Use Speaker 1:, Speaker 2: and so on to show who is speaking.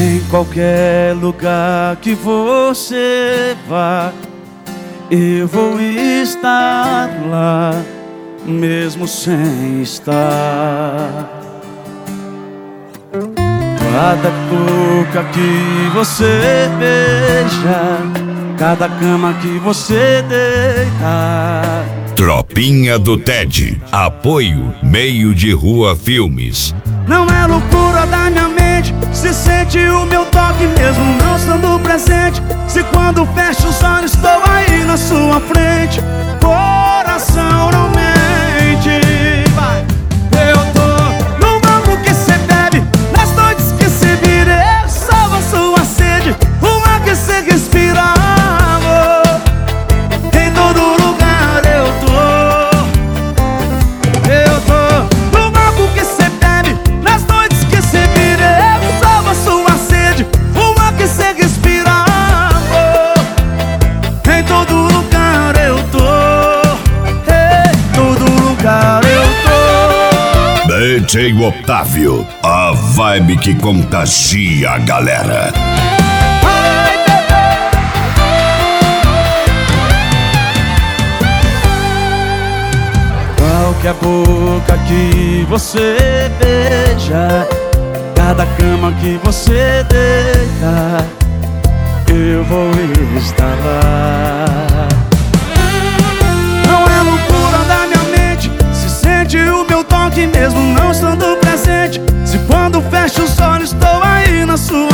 Speaker 1: Em qualquer lugar que você vá, eu vou estar lá, mesmo sem estar. Cada boca que você beija, cada cama que você deita.
Speaker 2: Tropinha do Ted. Apoio Meio de Rua Filmes.
Speaker 1: Não é loucura da minha mente, se sente o meu toque mesmo não estando presente. Se quando fecho os olhos estou aí na sua frente, coração não mente. Vai. Eu tô no mambo que cê bebe, nas noites que cê vira, eu salvo a sua sede, o ar que cê respira, amor. Em todo lugar eu tô no mambo que cê bebe, nas noites que cê vira, eu salvo a sua sede, o ar que cê respira, amor. Em todo lugar eu tô, em todo lugar eu tô.
Speaker 2: DJ Otávio, a vibe que contagia a galera.
Speaker 1: Ai, bebê. Qualquer boca que você beija, cada cama que você deita, eu vou estar lá. Não é loucura da minha mente, se sente o meu toque mesmo não estando presente. Se quando fecho os olhos estou aí na sua